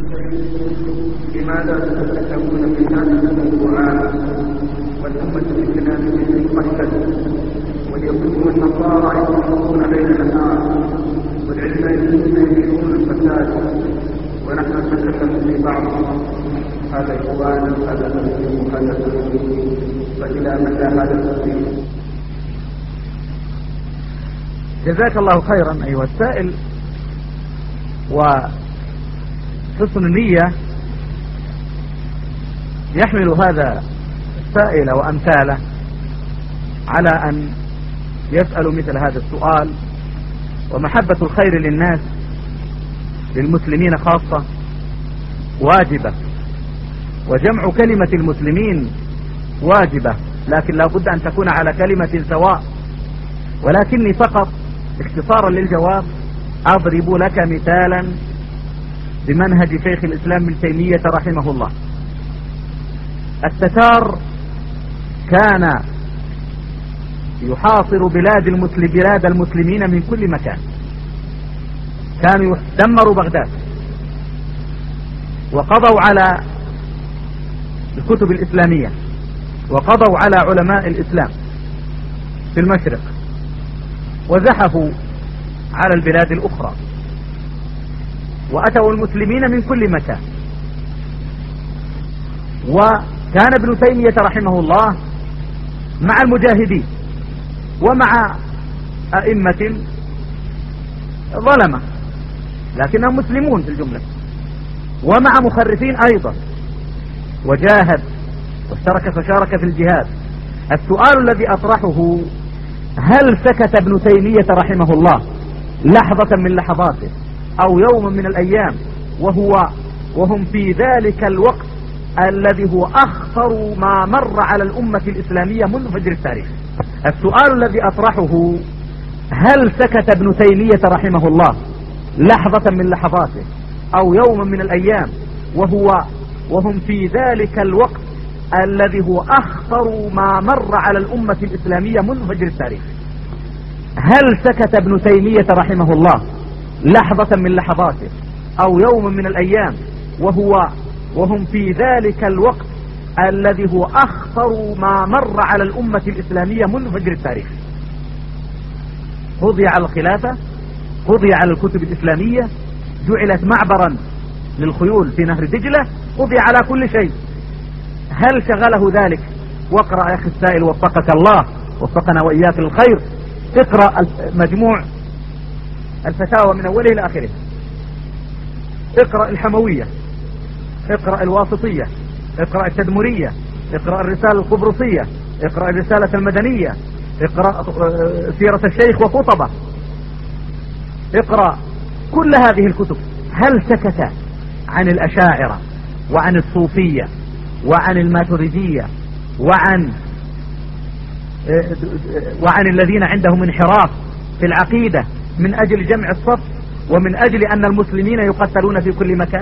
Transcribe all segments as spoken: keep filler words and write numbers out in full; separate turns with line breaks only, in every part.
لماذا تتكلمون في هذه الموضوعات والأمة الإسلامية قد وليكون النصارى يفرقون بين الناس والعلمانيين يريدون الفساد ونحن نتكلم في بعض هذا إخوان هذا تسليم هذا تسليم فإلى متى هذا التسليم؟
جزاك الله خيرا أيها السائل. وحسن النية يحمل هذا السائل وأمثاله على أن يسأل مثل هذا السؤال، ومحبة الخير للناس للمسلمين خاصة واجبة، وجمع كلمة المسلمين واجبة، لكن لا بد أن تكون على كلمة سواء. ولكني فقط اختصارا للجواب أضرب لك مثالا بمنهج شيخ الإسلام ابن تيمية رحمه الله. التتار كان يحاصر بلاد المسلم بلاد المسلمين من كل مكان، كانوا يدمروا بغداد، وقضوا على الكتب الإسلامية، وقضوا على علماء الإسلام في المشرق، وزحفوا على البلاد الأخرى، وأتوا المسلمين من كل مكان. وكان ابن تيمية رحمه الله مع المجاهدين ومع أئمة ظلمة لكنهم مسلمون في الجملة، ومع مخرفين أيضا، وجاهد واشترك فشارك في الجهاد. السؤال الذي أطرحه: هل سكت ابن تيمية رحمه الله لحظة من لحظاته أو يوم من الأيام وهو وهم في ذلك الوقت الذي هو أخطر ما مر على الأمة الإسلامية منذ فجر التاريخ؟ السؤال الذي أطرحه: هل سكت ابن تيمية رحمه الله لحظة من لحظاته أو يوم من الأيام وهو وهم في ذلك الوقت الذي هو أخطر ما مر على الأمة الإسلامية منذ فجر التاريخ؟ هل سكت ابن تيمية رحمه الله لحظة من لحظاته أو يوم من الأيام وهو وهم في ذلك الوقت الذي هو أخطر ما مر على الأمة الإسلامية منذ فجر التاريخ؟ قضي على الخلافة، قضي على الكتب الإسلامية، جعلت معبرا للخيول في نهر دجلة، قضي على كل شيء. هل شغله ذلك؟ واقرأ يا أخي السائل وفقك الله، وفقنا وإياك للخير، اقرأ مجموع الفتاوى من أوله إلى آخره، اقرأ الحموية، اقرأ الواسطية، اقرأ التدمرية، اقرأ الرسالة القبرصية، اقرأ الرسالة المدنية، اقرأ سيرة الشيخ وخطبه، اقرأ كل هذه الكتب. هل سكت عن الأشاعرة وعن الصوفية وعن الماتريدية وعن وعن الذين عندهم انحراف في العقيدة من أجل جمع الصف ومن أجل أن المسلمين يقتلون في كل مكان؟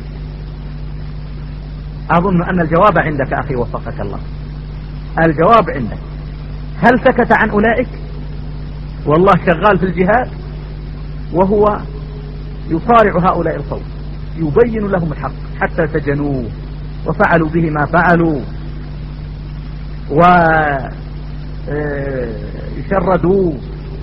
أظن أن الجواب عندك أخي وفقك الله، الجواب عندك. هل سكت عن أولئك؟ والله شغال في الجهاد وهو يصارع هؤلاء القوم، يبين لهم الحق حتى سجنوه وفعلوا به ما فعلوا وشردوه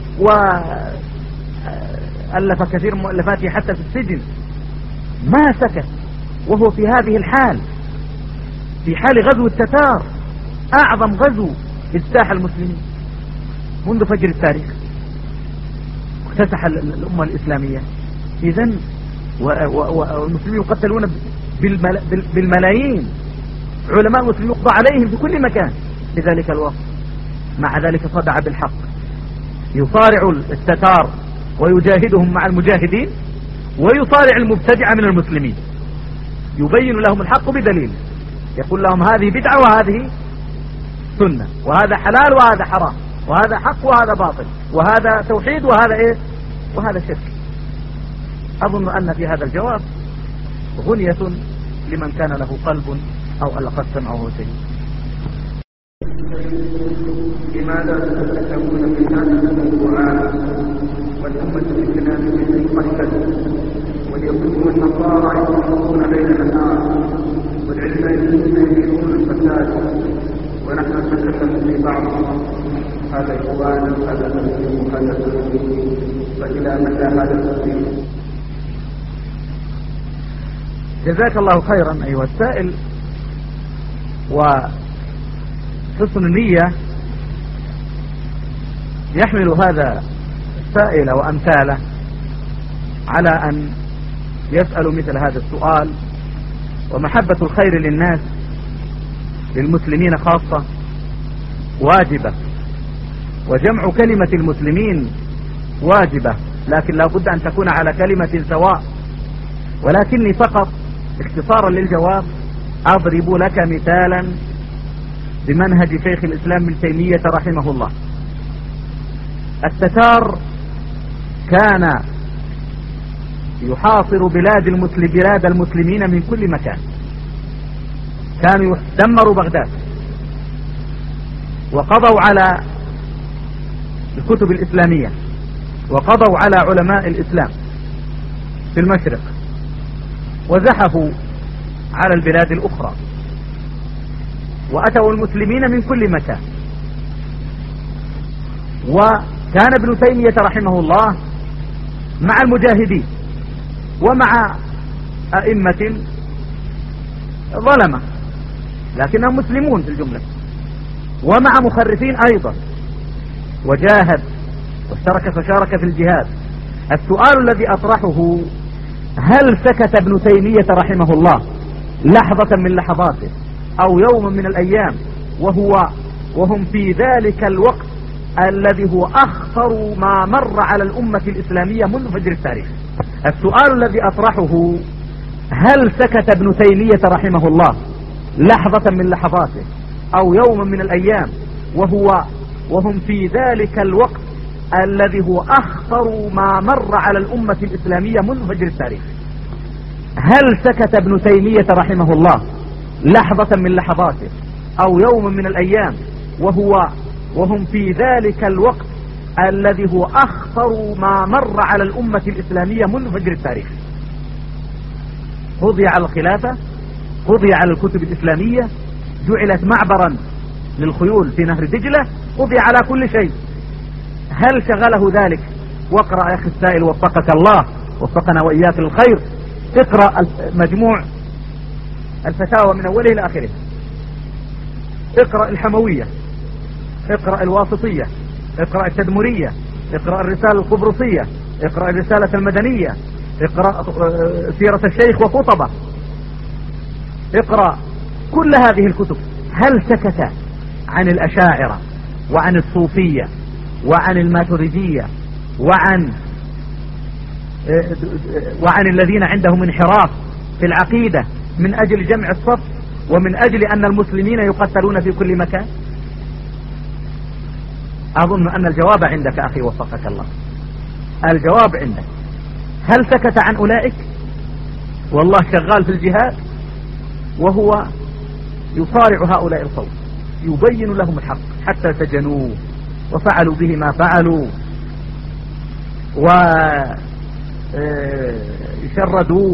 وألف كثير من مؤلفاته حتى في السجن. ما سكت وهو في هذه الحال، في حال غزو التتار، أعظم غزو اجتاح المسلمين منذ فجر التاريخ، اكتسح الأمة الإسلامية. إذن والمسلمين يقتلون بالملايين، علماء المسلمين يقضى عليهم في كل مكان في ذلك الوقت، مع ذلك صدع بالحق، يصارع التتار ويجاهدهم مع المجاهدين، ويصارع المبتدع من المسلمين، يبين لهم الحق بدليل، يقول لهم هذه بدعة وهذه سنة، وهذا حلال وهذا حرام، وهذا حق وهذا باطل، وهذا توحيد وهذا ايه وهذا شرك. أظن أن في هذا الجواب غنية لمن كان له قلب أو ألقى السمع وهو شهيد.
لماذا تتكلمون في هذه الموضوعات والأمة الإسلامية قد وليكن النصارى يضربون بيننا النار والعلمانيين يريدون الفساد ونحن نتكلم في بعض هذا إخوان هذا تنظيم وهذا تنظيم، فإلى متى هذا التنظيم؟
جزاك الله خيرا أيها السائل. وحسن النية يحمل هذا السائل وأمثاله على أن يسأل مثل هذا السؤال، ومحبة الخير للناس للمسلمين خاصة واجبة، وجمع كلمة المسلمين واجبة، لكن لا بد أن تكون على كلمة سواء. ولكني فقط اختصارا للجواب أضرب لك مثالا بمنهج شيخ الإسلام ابن تيمية رحمه الله. التتار كان يحاصر بلاد المسلم بلاد المسلمين من كل مكان، كانوا يدمروا بغداد، وقضوا على الكتب الإسلامية، وقضوا على علماء الإسلام في المشرق، وزحفوا على البلاد الأخرى، وأتوا المسلمين من كل مكان. وكان ابن تيمية رحمه الله مع المجاهدين ومع أئمة ظلمة لكنهم مسلمون في الجملة، ومع مخرفين أيضا، وجاهد واشترك فشارك في الجهاد. السؤال الذي أطرحه: هل سكت ابن تيمية رحمه الله لحظة من لحظاته أو يوم من الأيام وهو وهم في ذلك الوقت الذي هو أخطر ما مر على الأمة الإسلامية منذ فجر التاريخ؟ السؤال الذي أطرحه: هل سكت ابن تيمية رحمه الله لحظة من لحظاته أو يوم من الأيام وهو وهم في ذلك الوقت الذي هو أخطر ما مر على الأمة الإسلامية منذ فجر التاريخ؟ هل سكت ابن تيمية رحمه الله لحظة من لحظاته أو يوم من الأيام وهو وهم في ذلك الوقت الذي هو أخطر ما مر على الأمة الإسلامية منذ فجر التاريخ؟ قضي على الخلافة، قضي على الكتب الإسلامية، جعلت معبرا للخيول في نهر دجلة، قضي على كل شيء. هل شغله ذلك؟ واقرأ يا أخي السائل وفقك الله، وفقنا وإياك للخير، اقرأ مجموع الفتاوى من أوله إلى آخره، اقرأ الحموية، اقرأ الواسطية، اقرأ التدمرية، اقرأ الرسالة القبرصية، اقرأ الرسالة المدنية، اقرأ سيرة الشيخ وخطبه، اقرأ كل هذه الكتب. هل سكت عن الأشاعرة وعن الصوفية وعن الماتريدية وعن وعن الذين عندهم انحراف في العقيدة من أجل جمع الصف ومن أجل أن المسلمين يقتلون في كل مكان؟ أظن أن الجواب عندك أخي وفقك الله، الجواب عندك. هل سكت عن أولئك؟ والله شغال في الجهاد وهو يصارع هؤلاء القوم، يبين لهم الحق حتى سجنوه وفعلوا به ما فعلوا وشردوا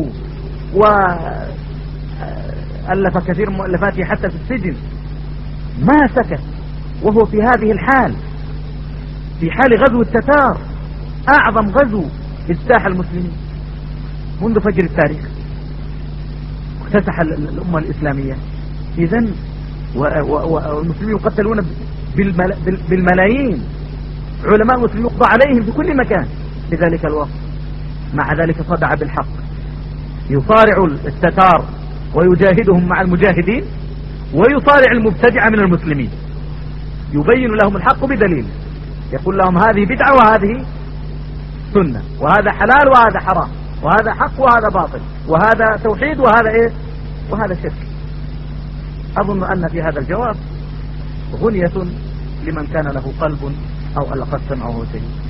وألف كثير من مؤلفاته حتى في السجن. ما سكت وهو في هذه الحال، في حال غزو التتار، أعظم غزو اجتاح المسلمين منذ فجر التاريخ، اكتسح الأمة الإسلامية. إذن والمسلمين يقتلون بالملايين، علماء المسلمين يقضى عليهم في كل مكان في ذلك الوقت، مع ذلك صدع بالحق، يصارع التتار ويجاهدهم مع المجاهدين، ويصارع المبتدع من المسلمين، يبين لهم الحق بدليل، يقول لهم هذه بدعة وهذه سنة، وهذا حلال وهذا حرام، وهذا حق وهذا باطل، وهذا توحيد وهذا ايه وهذا شرك. أظن أن في هذا الجواب غنية لمن كان له قلب أو ألقى السمع وهو شهيد.